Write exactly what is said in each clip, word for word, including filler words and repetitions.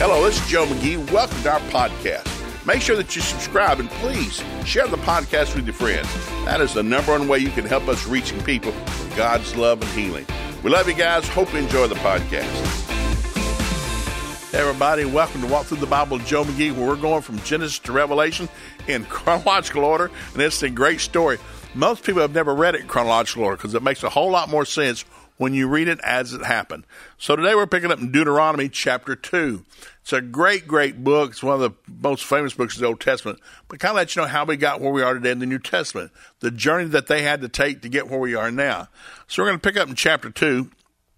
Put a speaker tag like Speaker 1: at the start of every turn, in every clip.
Speaker 1: Hello, this is Joe McGee. Welcome to our podcast. Make sure that you subscribe and please share the podcast with your friends. That is the number one way you can help us reaching people with God's love and healing. We love you guys. Hope you enjoy the podcast. Hey everybody, welcome to Walk Through the Bible with Joe McGee, where we're going from Genesis to Revelation in chronological order, and it's a great story. Most people have never read it in chronological order because it makes a whole lot more sense when you read it as it happened. So today we're picking up in Deuteronomy chapter two. It's a great, great book. It's one of the most famous books of the Old Testament, but kind of let you know how we got where we are today in the New Testament, the journey that they had to take to get where we are now. So we're going to pick up in chapter two,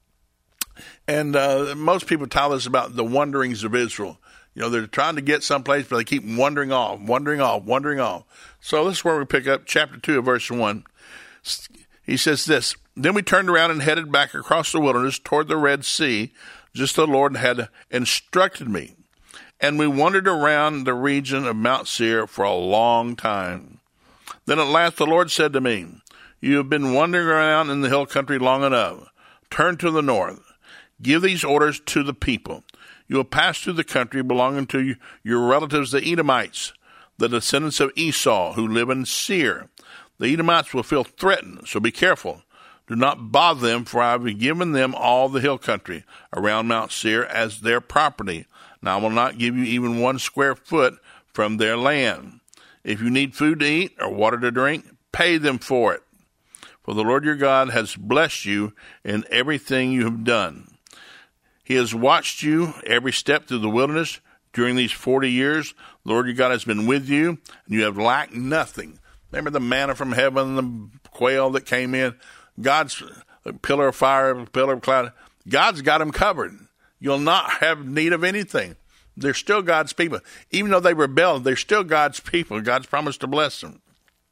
Speaker 1: and uh, most people tell us about the wanderings of Israel. You know, they're trying to get someplace, but they keep wandering off, wandering off, wandering off. So this is where we pick up chapter two of verse one. He says this, "Then we turned around and headed back across the wilderness toward the Red Sea, just as the Lord had instructed me. And we wandered around the region of Mount Seir for a long time. Then at last the Lord said to me, 'You have been wandering around in the hill country long enough. Turn to the north. Give these orders to the people. You will pass through the country belonging to your relatives, the Edomites, the descendants of Esau, who live in Seir. The Edomites will feel threatened, so be careful. Do not bother them, for I have given them all the hill country around Mount Seir as their property. Now I will not give you even one square foot from their land. If you need food to eat or water to drink, pay them for it. For the Lord your God has blessed you in everything you have done. He has watched you every step through the wilderness during these forty years. The Lord your God has been with you, and you have lacked nothing.'" Remember the manna from heaven, the quail that came in? God's pillar of fire, pillar of cloud. God's got them covered. You'll not have need of anything. They're still God's people. Even though they rebelled, they're still God's people. God's promised to bless them.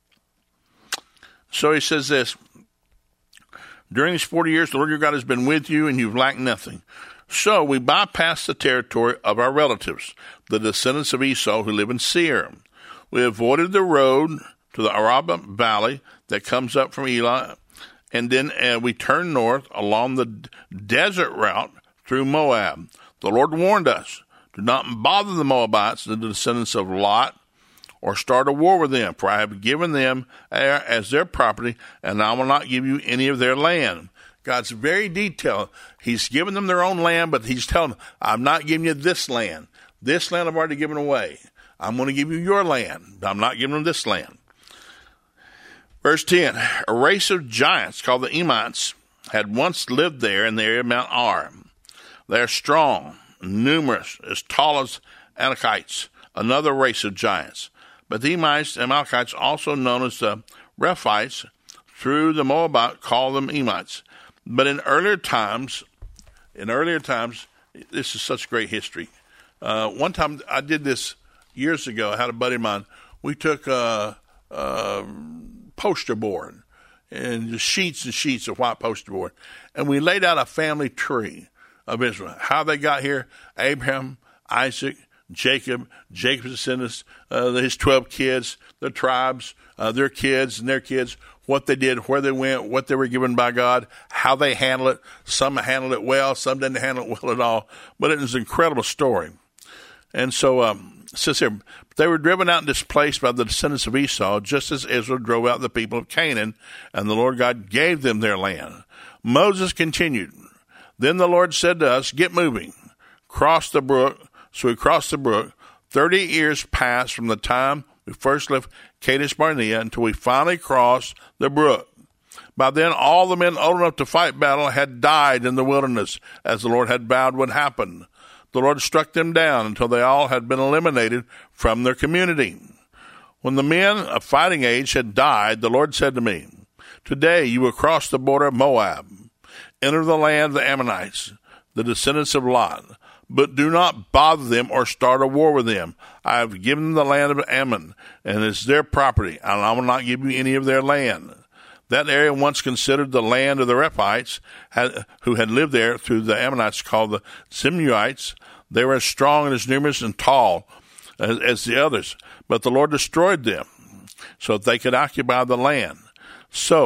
Speaker 1: So he says this, "During these forty years, the Lord your God has been with you, and you've lacked nothing. So we bypassed the territory of our relatives, the descendants of Esau who live in Seir. We avoided the road to the Araba Valley that comes up from Elah, and then uh, we turned north along the d- desert route through Moab. The Lord warned us, do not bother the Moabites, the descendants of Lot, or start a war with them, for I have given them as their property, and I will not give you any of their land." God's very detailed. He's given them their own land, but he's telling them, I'm not giving you this land. This land I've already given away. I'm going to give you your land. I'm not giving them this land. Verse ten, "A race of giants called the Emites had once lived there in the area of Mount Ar. They are strong, numerous, as tall as Anakites, another race of giants. But the Emites and Amalekites, also known as the Rephites, through the Moabite, call them Emites. But in earlier times, in earlier times, this is such great history. Uh, one time I did this years ago. I had a buddy of mine. We took a, a poster board and just sheets and sheets of white poster board, and we laid out a family tree of Israel. How they got here: Abraham, Isaac, Jacob, Jacob's descendants, uh, his twelve kids, the tribes, uh, their kids and their kids, what they did, where they went, what they were given by God, how they handled it. Some handled it well, some didn't handle it well at all. But it was an incredible story. And so um, it says here, they were driven out and displaced by the descendants of Esau, just as Israel drove out the people of Canaan, and the Lord God gave them their land. Moses continued, "Then the Lord said to us, get moving, cross the brook." So we crossed the brook. Thirty years passed from the time we first left Kadesh Barnea until we finally crossed the brook. By then, all the men old enough to fight battle had died in the wilderness, as the Lord had vowed would happen. The Lord struck them down until they all had been eliminated from their community. When the men of fighting age had died, the Lord said to me, "Today you will cross the border of Moab, enter the land of the Ammonites, the descendants of Lot. But do not bother them or start a war with them. I have given them the land of Ammon, and it's their property, and I will not give you any of their land." That area, once considered the land of the Rephites, had, who had lived there through the Ammonites called the Zimuites. They were as strong and as numerous and tall as, as the others, but the Lord destroyed them so that they could occupy the land. So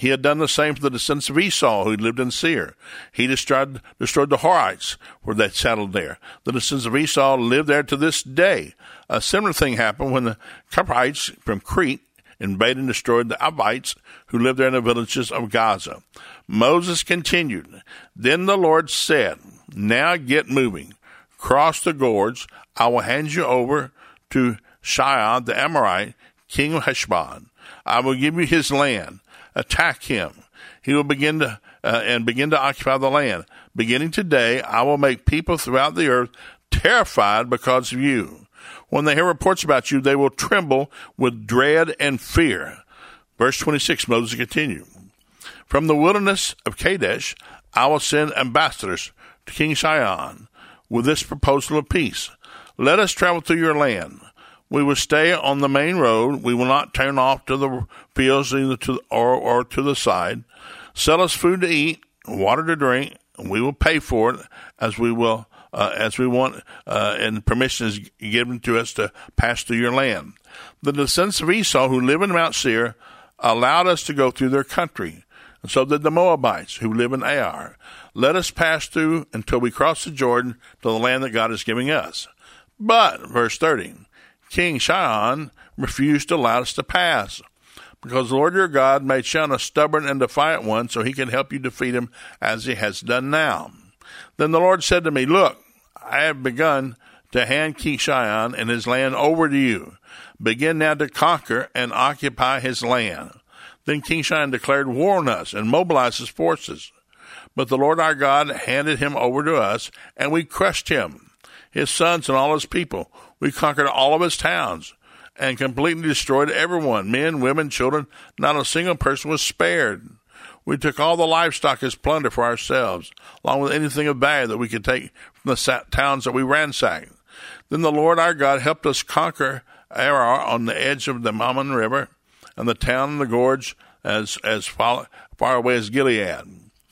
Speaker 1: He had done the same for the descendants of Esau who lived in Seir. He destroyed, destroyed the Horites where they settled there. The descendants of Esau live there to this day. A similar thing happened when the Cuprites from Crete invaded and destroyed the Abites who lived there in the villages of Gaza. Moses continued, Then the Lord said, Now get moving. Cross the gorge. I will hand you over to Sihon the Amorite, king of Heshbon. I will give you his land. Attack him. He will begin to uh, and begin to occupy the land. Beginning today, I will make people throughout the earth terrified because of you. When they hear reports about you, they will tremble with dread and fear. Verse twenty-six, Moses continued. From the wilderness of Kadesh, I will send ambassadors to King Sihon with this proposal of peace. Let us travel through your land. We will stay on the main road. We will not turn off to the fields either to or, or to the side. Sell us food to eat, water to drink, and we will pay for it as we will uh, as we want, uh, and permission is given to us to pass through your land. The descendants of Esau who live in Mount Seir allowed us to go through their country, and so did the Moabites who live in Ar. Let us pass through until we cross the Jordan to the land that God is giving us. But, verse thirty, King Sihon refused to allow us to pass, because the Lord your God made Sihon a stubborn and defiant one, so he can help you defeat him as he has done now. Then the Lord said to me, Look, I have begun to hand King Sihon and his land over to you. Begin now to conquer and occupy his land. Then King Sihon declared war on us and mobilized his forces. But the Lord our God handed him over to us, and we crushed him, his sons and all his people. We conquered all of his towns and completely destroyed everyone, men, women, children. Not a single person was spared. We took all the livestock as plunder for ourselves, along with anything of value that we could take from the towns that we ransacked. Then the Lord our God helped us conquer Arar on the edge of the Mammon River, and the town in the gorge as, as far, far away as Gilead.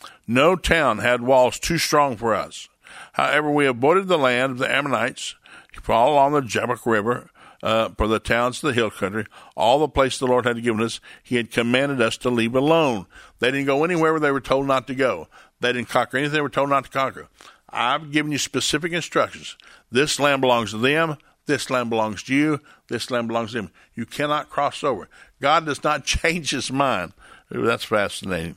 Speaker 1: No town had walls too strong for us. However, we avoided the land of the Ammonites, all along the Jabbok River, uh, for the towns of the hill country, all the places the Lord had given us, he had commanded us to leave alone. They didn't go anywhere where they were told not to go. They didn't conquer anything they were told not to conquer. I've given you specific instructions. This land belongs to them. This land belongs to you. This land belongs to them. You cannot cross over. God does not change his mind. Ooh, that's fascinating.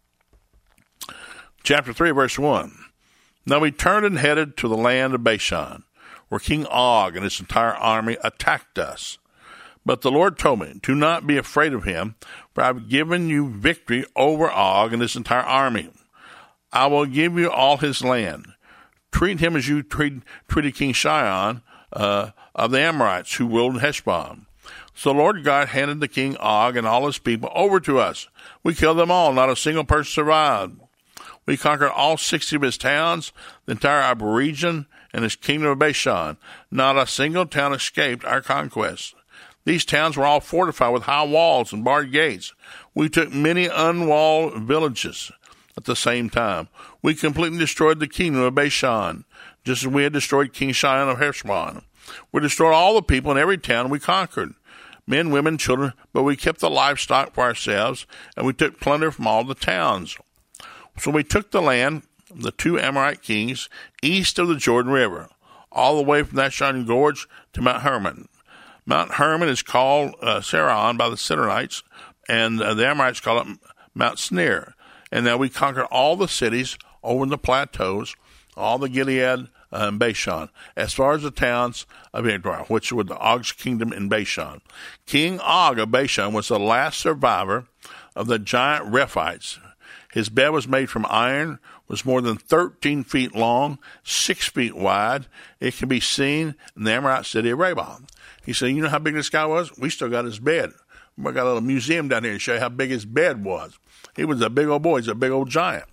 Speaker 1: Chapter three, verse one. Now we turned and headed to the land of Bashan, where King Og and his entire army attacked us. But the Lord told me, do not be afraid of him, for I have given you victory over Og and his entire army. I will give you all his land. Treat him as you treat, treated King Sihon uh, of the Amorites who ruled in Heshbon. So the Lord God handed the king Og and all his people over to us. We killed them all. Not a single person survived. We conquered all sixty of his towns, the entire Arab region, and his kingdom of Bashan. Not a single town escaped our conquest. These towns were all fortified with high walls and barred gates. We took many unwalled villages at the same time. We completely destroyed the kingdom of Bashan, just as we had destroyed King Sihon of Heshbon. We destroyed all the people in every town we conquered, men, women, children, but we kept the livestock for ourselves, and we took plunder from all the towns. So we took the land of the two Amorite kings east of the Jordan River, all the way from that shining gorge to Mount Hermon. Mount Hermon is called uh, Saron by the Sidonites, and uh, the Amorites call it Mount Snir. And now we conquered all the cities over in the plateaus, all the Gilead uh, and Bashan, as far as the towns of Edrei, which were the Og's kingdom in Bashan. King Og of Bashan was the last survivor of the giant Rephites. His bed was made from iron, was more than thirteen feet long, six feet wide. It can be seen in the Amorite city of Rabbah. He said, you know how big this guy was? We still got his bed. We got a little museum down here to show you how big his bed was. He was a big old boy. He's a big old giant.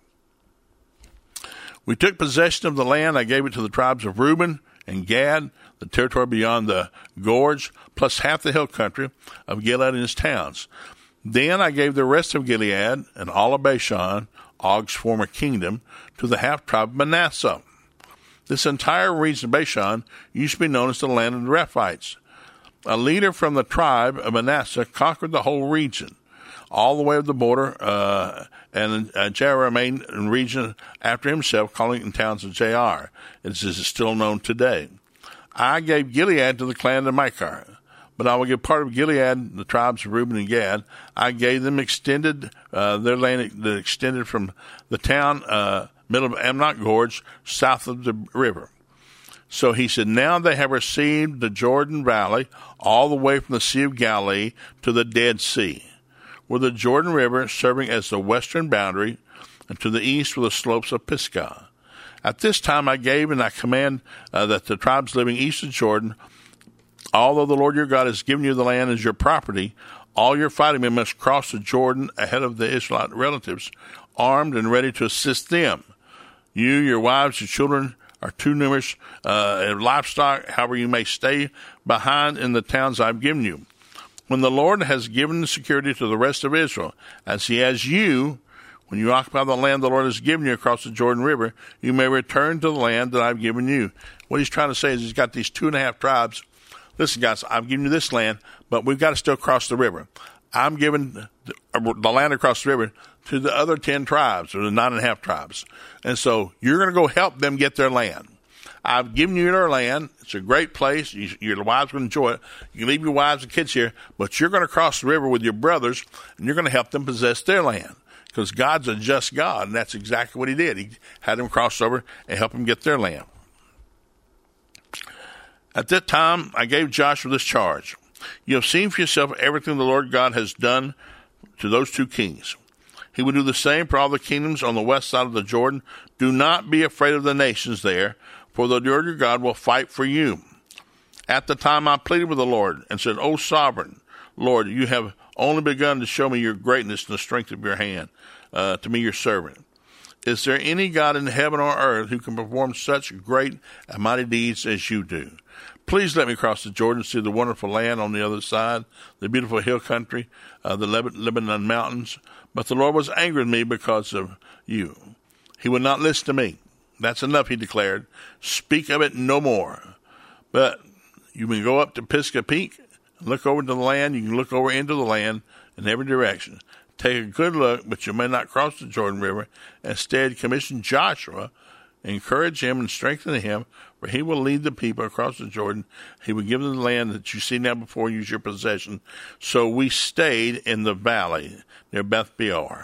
Speaker 1: We took possession of the land. I gave it to the tribes of Reuben and Gad, the territory beyond the gorge, plus half the hill country of Gilead and his towns. Then I gave the rest of Gilead and all of Bashan, Og's former kingdom, to the half-tribe of Manasseh. This entire region of Bashan used to be known as the land of the Rephites. A leader from the tribe of Manasseh conquered the whole region. all the way of the border, uh, and uh, Jair remained in region after himself, calling it towns of Jair. This is still known today. I gave Gilead to the clan of Machir, but I will give part of Gilead, the tribes of Reuben and Gad. I gave them extended, uh, their land that extended from the town, uh, middle of Amnok Gorge, south of the river. So he said, now they have received the Jordan Valley all the way from the Sea of Galilee to the Dead Sea, with the Jordan River serving as the western boundary, and to the east were the slopes of Pisgah. At this time I gave and I command uh, that the tribes living east of Jordan, although the Lord your God has given you the land as your property, all your fighting men must cross the Jordan ahead of the Israelite relatives, armed and ready to assist them. You, your wives, your children are too numerous, uh, and livestock, however you may stay behind in the towns I've given you. When the Lord has given security to the rest of Israel, as he has you, when you occupy the land the Lord has given you across the Jordan River, you may return to the land that I've given you. What he's trying to say is he's got these two and a half tribes. Listen, guys, I've given you this land, but we've got to still cross the river. I'm giving the, the land across the river to the other ten tribes, or the nine and a half tribes. And so you're going to go help them get their land. I've given you their land. It's a great place. You, your wives will enjoy it. You can leave your wives and kids here, but you're going to cross the river with your brothers, and you're going to help them possess their land. Because God's a just God, and that's exactly what he did. He had them cross over and help them get their land. At that time, I gave Joshua this charge. You have seen for yourself everything the Lord God has done to those two kings. He will do the same for all the kingdoms on the west side of the Jordan. Do not be afraid of the nations there, for the Lord your God will fight for you. At the time I pleaded with the Lord and said, O sovereign Lord, you have only begun to show me your greatness and the strength of your hand, uh, to me your servant. Is there any God in heaven or earth who can perform such great and mighty deeds as you do? Please let me cross the Jordan, see the wonderful land on the other side, the beautiful hill country, uh, the Lebanon mountains. But the Lord was angry with me because of you. He would not listen to me. That's enough, he declared. Speak of it no more. But you can go up to Pisgah Peak, look over to the land. You can look over into the land in every direction. Take a good look, but you may not cross the Jordan River. Instead, commission Joshua, encourage him and strengthen him, for he will lead the people across the Jordan. He will give them the land that you see now before you as your possession. So we stayed in the valley near Beth Peor.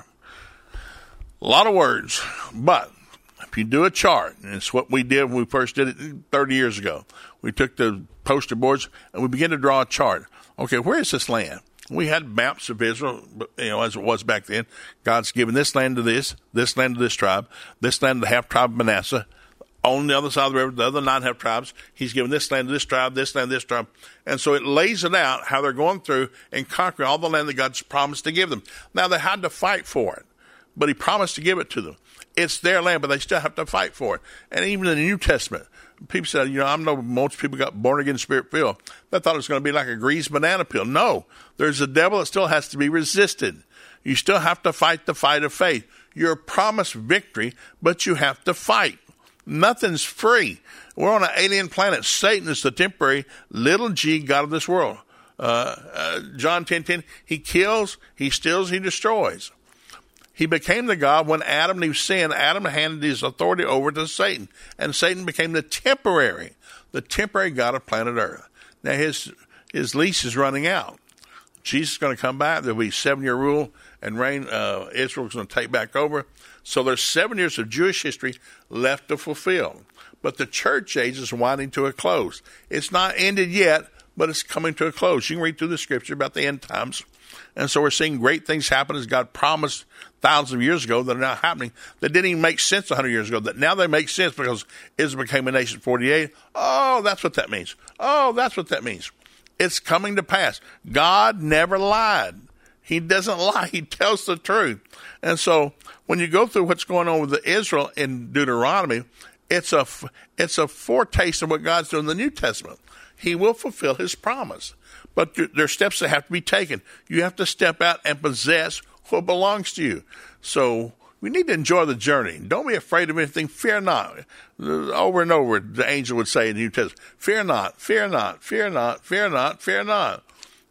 Speaker 1: A lot of words, but if you do a chart, and it's what we did when we first did it thirty years ago. We took the poster boards and we began to draw a chart. Okay, where is this land? We had maps of Israel, you know, as it was back then. God's given this land to this, this land to this tribe, this land to the half tribe of Manasseh. On the other side of the river, the other nine half tribes, he's given this land to this tribe, this land to this tribe. And so it lays it out how they're going through and conquering all the land that God's promised to give them. Now, they had to fight for it, but he promised to give it to them. It's their land, but they still have to fight for it. And even in the New Testament, people said, you know, I know most people got born again, spirit filled. They thought it was going to be like a greased banana peel. No, there's a devil that still has to be resisted. You still have to fight the fight of faith. You're promised victory, but you have to fight. Nothing's free. We're on an alien planet. Satan is the temporary little g god of this world. Uh, uh, John ten ten, he kills, he steals, he destroys. He became the God when Adam and Eve sinned. Adam handed his authority over to Satan, and Satan became the temporary, the temporary God of planet Earth. Now his his lease is running out. Jesus is going to come back. There'll be seven-year rule and reign. Uh, Israel's going to take back over. So there's seven years of Jewish history left to fulfill. But the church age is winding to a close. It's not ended yet, but it's coming to a close. You can read through the scripture about the end times. And so we're seeing great things happen as God promised thousands of years ago that are now happening that didn't even make sense one hundred years ago, that now they make sense because Israel became a nation in forty-eight. Oh, that's what that means. Oh, that's what that means. It's coming to pass. God never lied. He doesn't lie. He tells the truth. And so when you go through what's going on with the Israel in Deuteronomy, it's a, it's a foretaste of what God's doing in the New Testament. He will fulfill his promise. But there are steps that have to be taken. You have to step out and possess what belongs to you. So we need to enjoy the journey. Don't be afraid of anything. Fear not. Over and over, the angel would say in the New Testament, fear not, fear not, fear not, fear not, fear not.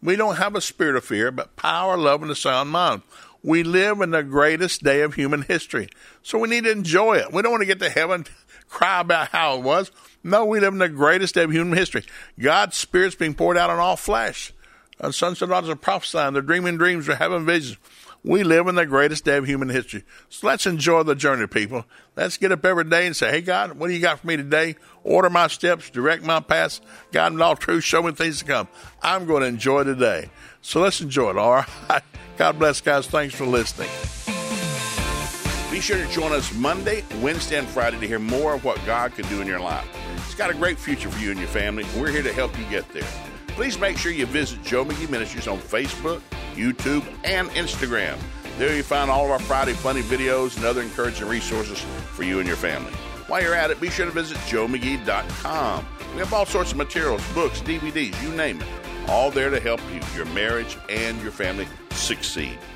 Speaker 1: We don't have a spirit of fear, but power, love, and a sound mind. We live in the greatest day of human history, so we need to enjoy it. We don't want to get to heaven, cry about how it was. No, we live in the greatest day of human history. God's Spirit's being poured out on all flesh. Uh, sons and daughters are prophesying. They're dreaming dreams. They're having visions. We live in the greatest day of human history. So let's enjoy the journey, people. Let's get up every day and say, hey, God, what do you got for me today? Order my steps, direct my paths, guide me in all truth, show me things to come. I'm going to enjoy today. So let's enjoy it, all right? God bless, guys. Thanks for listening. Be sure to join us Monday, Wednesday, and Friday to hear more of what God can do in your life. He's got a great future for you and your family, and we're here to help you get there. Please make sure you visit Joe McGee Ministries on Facebook, YouTube, and Instagram. There you find all of our Friday funny videos and other encouraging resources for you and your family. While you're at it, be sure to visit joe mcgee dot com. We have all sorts of materials, books, D V Ds, you name it, all there to help you, your marriage, and your family succeed.